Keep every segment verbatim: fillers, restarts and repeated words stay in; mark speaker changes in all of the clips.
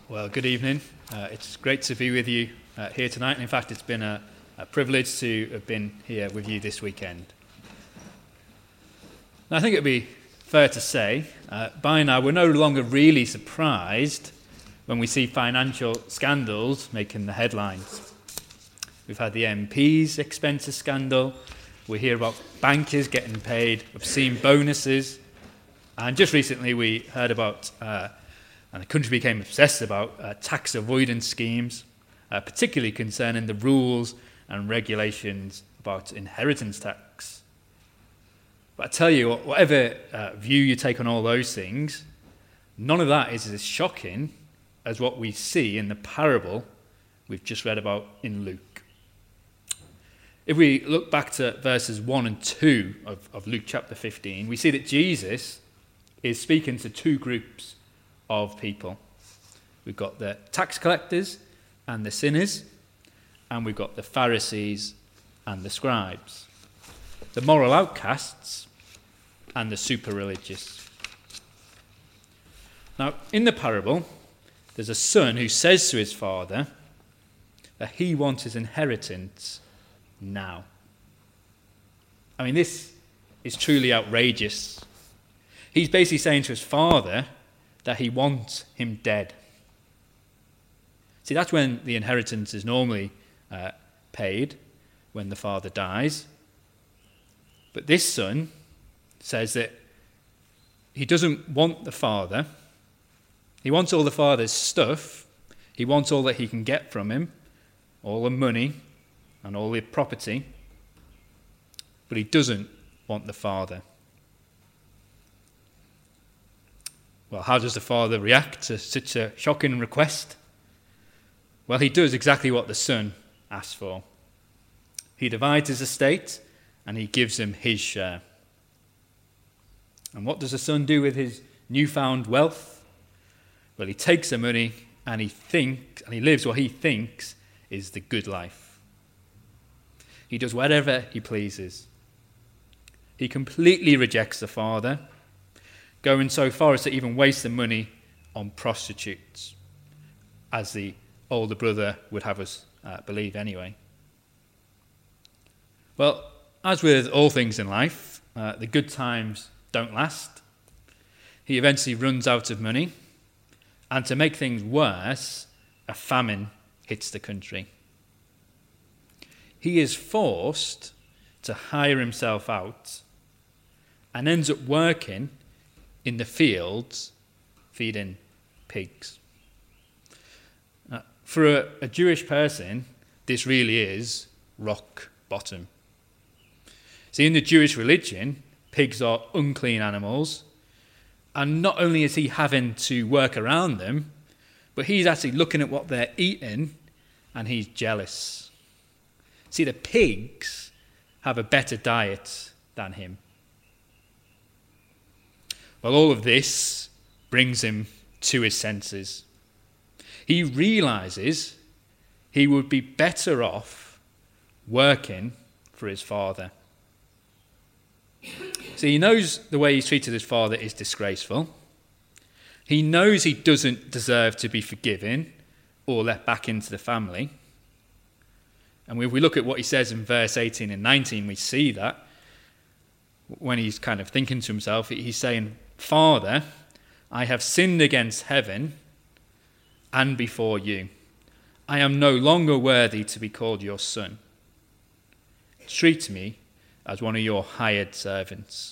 Speaker 1: Well, good evening. Uh, it's great to be with you uh, here tonight. And in fact, it's been a, a privilege to have been here with you this weekend. Now, I think it would be fair to say, uh, by now, we're no longer really surprised when we see financial scandals making the headlines. We've had the M P's expenses scandal. We hear about bankers getting paid obscene bonuses. And just recently, we heard about uh, and the country became obsessed about uh, tax avoidance schemes, uh, particularly concerning the rules and regulations about inheritance tax. But I tell you, whatever uh, view you take on all those things, none of that is as shocking as what we see in the parable we've just read about in Luke. If we look back to verses one and two of, of Luke chapter fifteen, we see that Jesus is speaking to two groups of people. We've got the tax collectors and the sinners, and we've got the Pharisees and the scribes, the moral outcasts and the super religious. Now, in the parable, there's a son who says to his father that he wants his inheritance now. I mean, this is truly outrageous. He's basically saying to his father that he wants him dead. See, that's when the inheritance is normally uh, paid, when the father dies. But this son says that he doesn't want the father. He wants all the father's stuff. He wants all that he can get from him, all the money and all the property. But he doesn't want the father. Well, how does the father react to such a shocking request? Well, he does exactly what the son asked for. He divides his estate and he gives him his share. And what does the son do with his newfound wealth? Well, he takes the money and he thinks, and he lives what he thinks is the good life. He does whatever he pleases. He completely rejects the father, going so far as to even waste the money on prostitutes, as the older brother would have us uh, believe anyway. Well, as with all things in life, uh, the good times don't last. He eventually runs out of money, and to make things worse, a famine hits the country. He is forced to hire himself out and ends up working in the fields feeding pigs. Now, for a, a Jewish person, this really is rock bottom. See, in the Jewish religion, pigs are unclean animals, and not only is he having to work around them, but he's actually looking at what they're eating, and he's jealous. See, the pigs have a better diet than him. Well, all of this brings him to his senses. He realizes he would be better off working for his father. So he knows the way he's treated his father is disgraceful. He knows he doesn't deserve to be forgiven or let back into the family. And if we look at what he says in verse eighteen and nineteen, we see that when he's kind of thinking to himself, he's saying, "Father, I have sinned against heaven and before you. I am no longer worthy to be called your son. Treat me as one of your hired servants."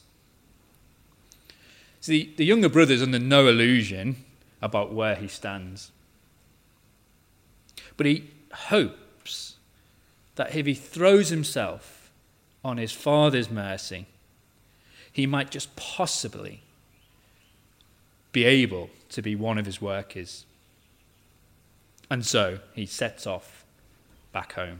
Speaker 1: See, the younger brother's under no illusion about where he stands. But he hopes that if he throws himself on his father's mercy, he might just possibly be able to be one of his workers. And so he sets off back home.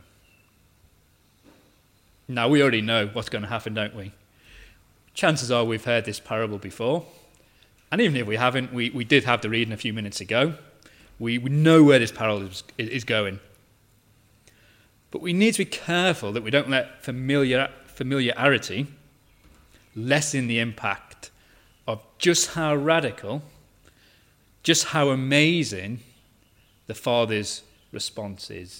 Speaker 1: Now, we already know what's going to happen, don't we? Chances are we've heard this parable before. And even if we haven't, we, we did have the reading a few minutes ago. We, we know where this parable is, is going. But we need to be careful that we don't let familiar, familiarity lessen the impact of just how radical, just how amazing the father's response is.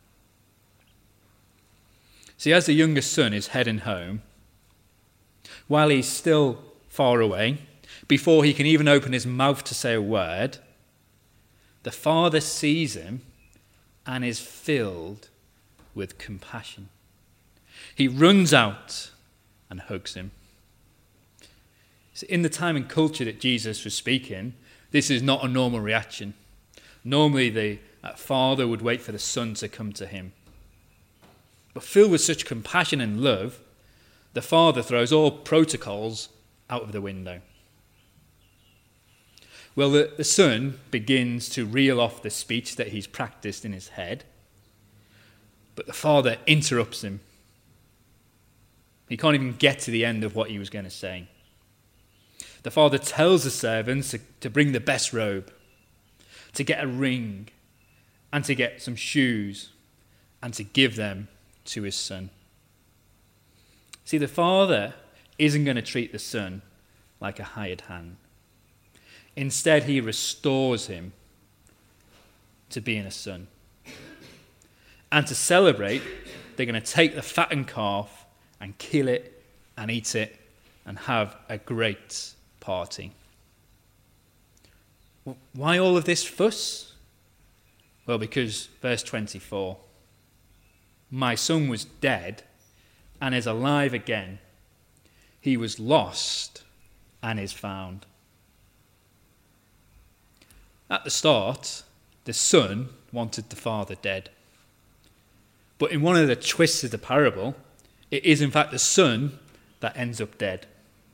Speaker 1: See, as the youngest son is heading home, while he's still far away, before he can even open his mouth to say a word, the father sees him and is filled with compassion. He runs out and hugs him. So in the time and culture that Jesus was speaking, this is not a normal reaction. Normally the uh, father would wait for the son to come to him. But filled with such compassion and love, the father throws all protocols out of the window. Well, the, the son begins to reel off the speech that he's practiced in his head, but the father interrupts him. He can't even get to the end of what he was going to say. The father tells the servants to, to bring the best robe, to get a ring, and to get some shoes, and to give them to his son. See, the father isn't going to treat the son like a hired hand. Instead, he restores him to being a son. And to celebrate, they're going to take the fattened calf and kill it and eat it and have a great party. Why all of this fuss? Well, because verse twenty-four, my son was dead and is alive again. He was lost and is found. At the start, the son wanted the father dead. But in one of the twists of the parable, it is in fact the son that ends up dead.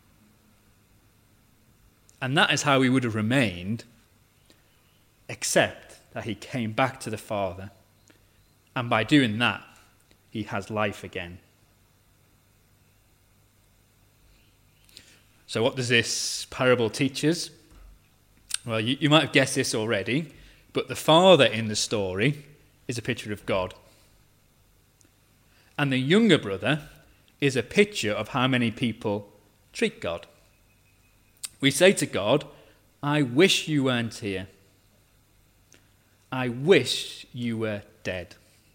Speaker 1: And that is how he would have remained, except that he came back to the father. And by doing that, he has life again. So what does this parable teach us? Well, you, you might have guessed this already, but the father in the story is a picture of God. And the younger brother is a picture of how many people treat God. We say to God, I wish you weren't here. I wish you were dead.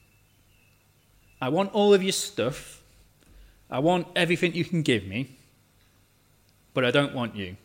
Speaker 1: I want all of your stuff. I want everything you can give me, but I don't want you.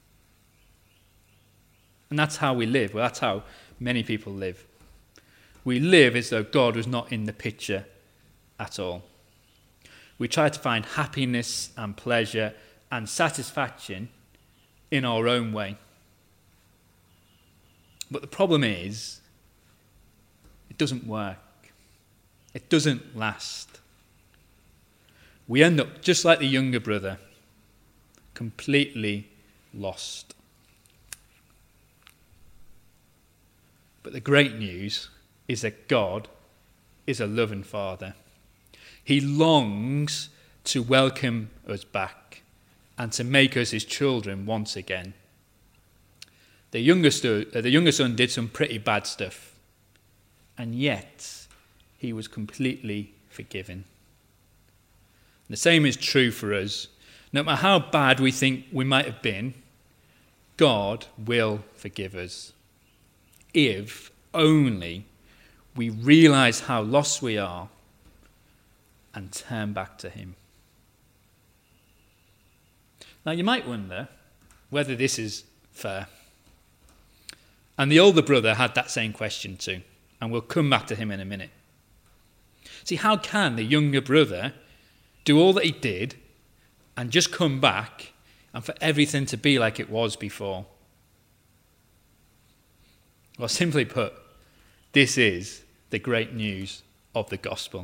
Speaker 1: And that's how we live. Well, that's how many people live. We live as though God was not in the picture at all. We try to find happiness and pleasure and satisfaction in our own way. But the problem is, it doesn't work. It doesn't last. We end up just like the younger brother, completely lost. But the great news is that God is a loving father. He longs to welcome us back and to make us his children once again. The younger, stu- uh, the younger son did some pretty bad stuff, and yet he was completely forgiven. The same is true for us. No matter how bad we think we might have been, God will forgive us. If only we realize how lost we are and turn back to him. Now you might wonder whether this is fair. And the older brother had that same question too, and we'll come back to him in a minute. See, how can the younger brother do all that he did and just come back and for everything to be like it was before? Well, simply put, this is the great news of the gospel.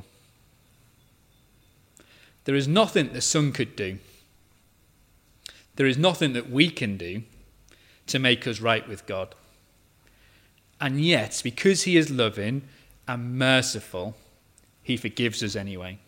Speaker 1: There is nothing the son could do. There is nothing that we can do to make us right with God. And yet, because he is loving and merciful, he forgives us anyway.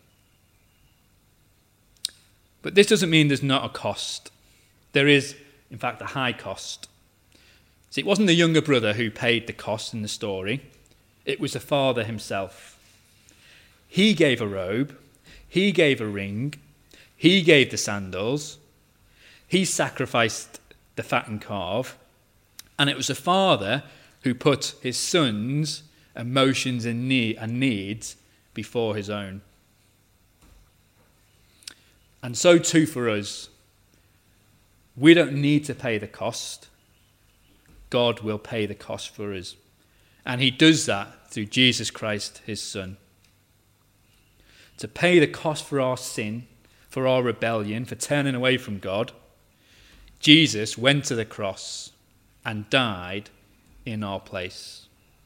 Speaker 1: But this doesn't mean there's not a cost. There is, in fact, a high cost. See, it wasn't the younger brother who paid the cost in the story. It was the father himself. He gave a robe. He gave a ring. He gave the sandals. He sacrificed the fattened calf. And it was the father who put his son's emotions and needs before his own. And so too for us. We don't need to pay the cost. God will pay the cost for us. And he does that through Jesus Christ, his Son. To pay the cost for our sin, for our rebellion, for turning away from God, Jesus went to the cross and died in our place.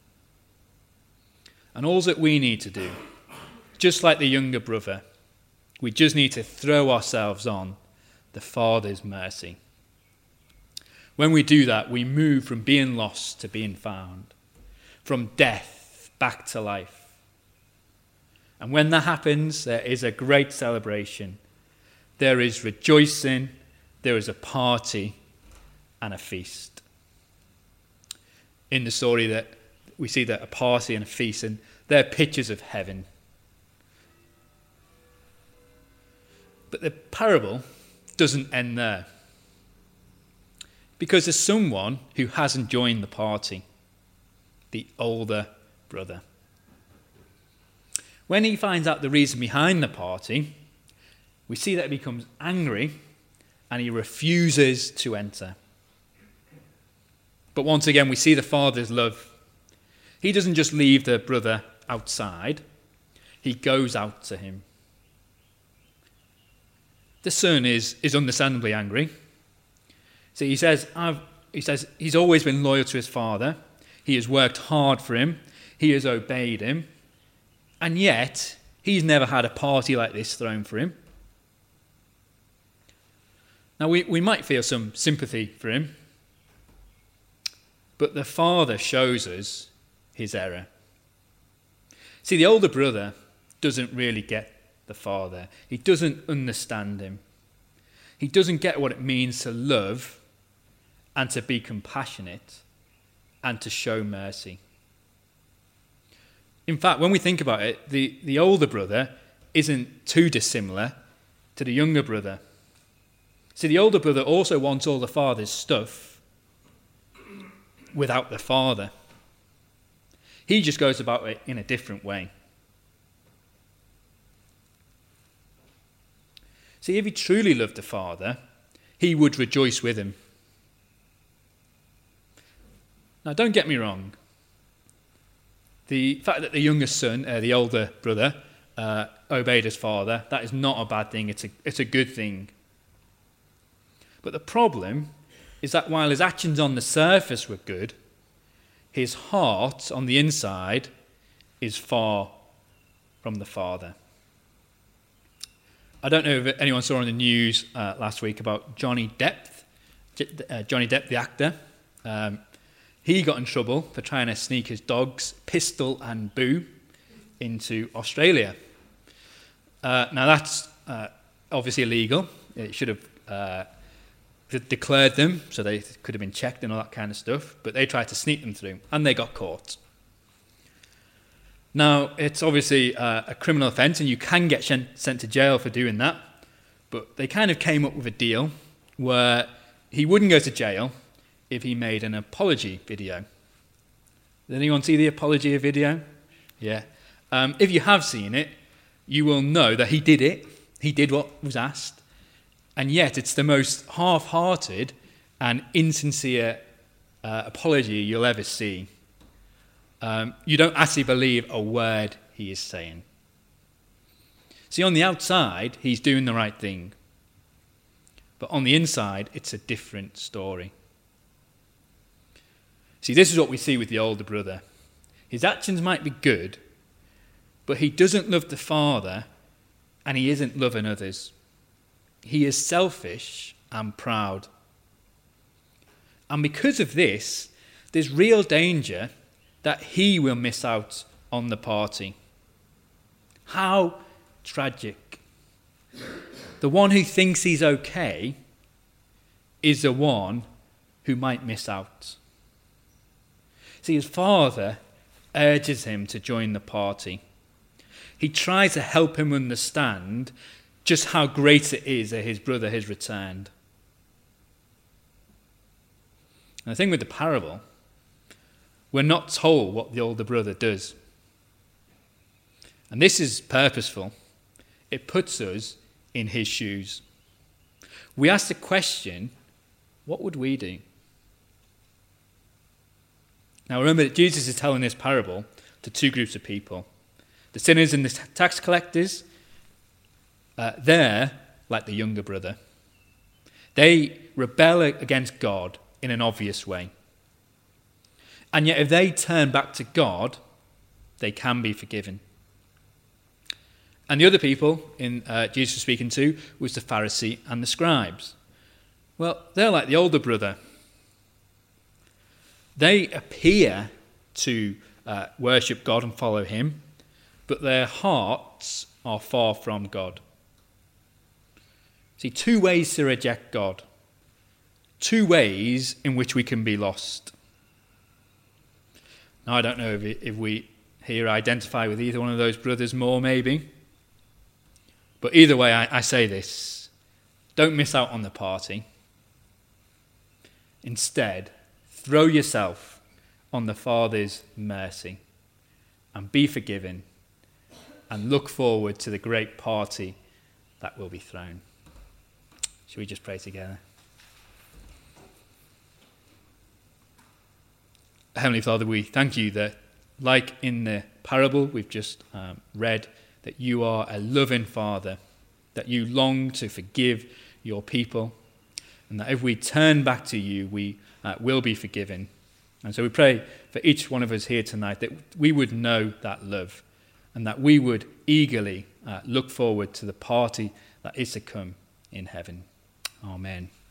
Speaker 1: And all that we need to do, just like the younger brother, we just need to throw ourselves on the Father's mercy. When we do that, we move from being lost to being found, from death back to life. And when that happens, there is a great celebration. There is rejoicing, there is a party, and a feast. In the story, that we see that a party and a feast, and they're pictures of heaven. But the parable doesn't end there. Because there's someone who hasn't joined the party, the older brother. When he finds out the reason behind the party, we see that he becomes angry and he refuses to enter. But once again, we see the father's love. He doesn't just leave the brother outside, he goes out to him. The son is, is understandably angry. So he says, I've, he says he's always been loyal to his father. He has worked hard for him. He has obeyed him. And yet, he's never had a party like this thrown for him. Now, we, we might feel some sympathy for him. But the father shows us his error. See, the older brother doesn't really get the father. He doesn't understand him. He doesn't get what it means to love and to be compassionate and to show mercy. In fact, when we think about it, the, the older brother isn't too dissimilar to the younger brother. See, the older brother also wants all the father's stuff without the father. He just goes about it in a different way. See, if he truly loved the father, he would rejoice with him. Now, don't get me wrong. The fact that the younger son, uh, the older brother, uh, obeyed his father, that is not a bad thing. It's a, it's a good thing. But the problem is that while his actions on the surface were good, his heart on the inside is far from the Father. I don't know if anyone saw on the news uh, last week about Johnny Depp, uh, Johnny Depp, the actor. Um, he got in trouble for trying to sneak his dogs, Pistol and Boo, into Australia. Uh, now that's uh, obviously illegal. It should have uh, declared them so they could have been checked and all that kind of stuff, but they tried to sneak them through and they got caught. Now, it's obviously uh, a criminal offence and you can get sent to jail for doing that, but they kind of came up with a deal where he wouldn't go to jail if he made an apology video. Did anyone see the apology video? Yeah. Um, if you have seen it, you will know that he did it. He did what was asked. And yet it's the most half-hearted and insincere uh, apology you'll ever see. Um, you don't actually believe a word he is saying. See, on the outside, he's doing the right thing. But on the inside, it's a different story. See, this is what we see with the older brother. His actions might be good, but he doesn't love the Father, and he isn't loving others. He is selfish and proud. And because of this, there's real danger that he will miss out on the party. How tragic. The one who thinks he's okay is the one who might miss out. See, his father urges him to join the party. He tries to help him understand just how great it is that his brother has returned. And the thing with the parable, we're not told what the older brother does. And this is purposeful. It puts us in his shoes. We ask the question, what would we do? Now remember that Jesus is telling this parable to two groups of people. The sinners and the tax collectors, uh, they're like the younger brother. They rebel against God in an obvious way. And yet if they turn back to God, they can be forgiven. And the other people in uh, Jesus was speaking to was the Pharisee and the scribes. Well, they're like the older brother. They appear to uh, worship God and follow him, but their hearts are far from God. See, two ways to reject God. Two ways in which we can be lost. Now, I don't know if, if we here identify with either one of those brothers more, maybe. But either way, I, I say this. Don't miss out on the party. Instead, throw yourself on the Father's mercy and be forgiven and look forward to the great party that will be thrown. Shall we just pray together? Heavenly Father, we thank you that, like in the parable we've just um, read, that you are a loving Father, that you long to forgive your people, and that if we turn back to you, we uh, will be forgiven. And so we pray for each one of us here tonight that we would know that love, and that we would eagerly uh, look forward to the party that is to come in heaven. Amen.